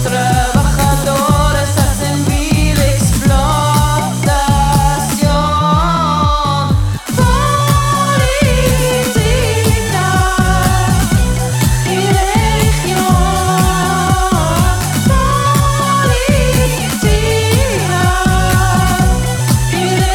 trabajadores hacen vil explotación. Política y religión. Política y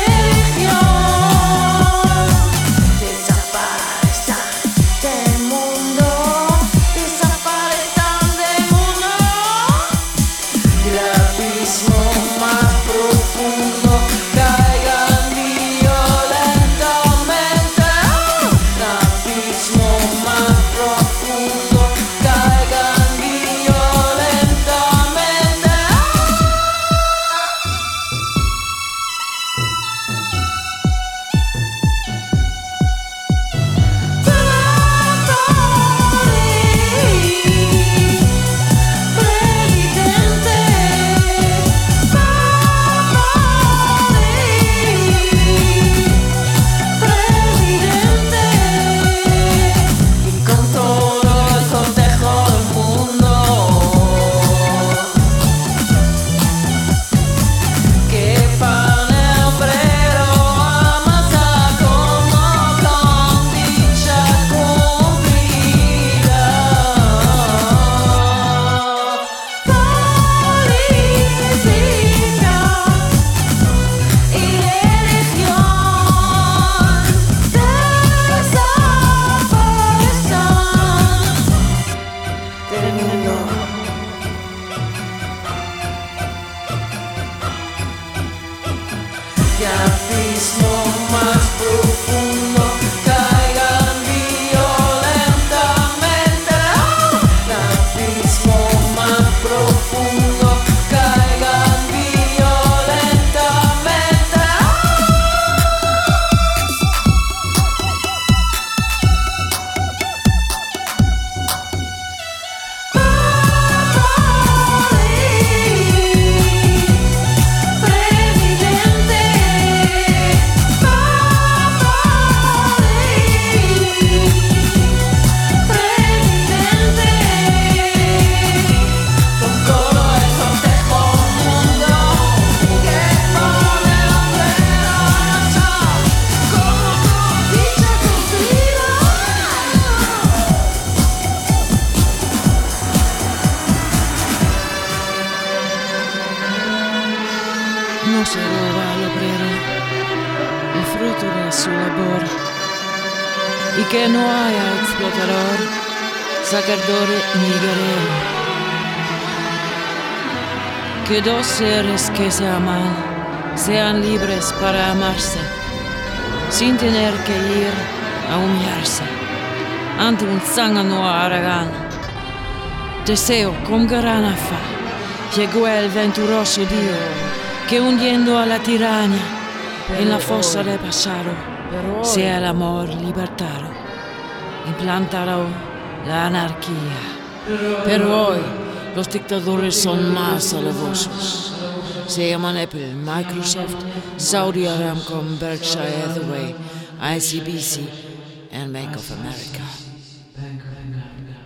religión. Desaparezcan del mundo. Desaparezcan del mundo. El abismo más profundo caigan violentamente. El abismo más profundo caigan violentamente. Y con todo el cortejo del mundo que pane obrero amasa como con dicha cumplida. Política y religión desaparezcan del mundo. Y abismo más profundo caigan violentamente. El abismo más profundo caigan violentamente. Con todo el cortejo mundo que pone el obrero amasa como con dicha cumplida. No se roba al obrero el fruto de su labor, y que no haya explotador, sacador ni guerrero. Que dos seres que se aman sean libres para amarse, sin tener que ir a humillarse ante un zángano aragán. Deseo con gran afán llegó el venturoso día que hundiendo a la tirania en la fosa del pasado sea el amor libertado, implantará la anarquía. Pero hoy los dictadores son más alevosos. Se llaman Apple, Microsoft, Saudi Aramco, Berkshire Hathaway, ICBC and Bank of America.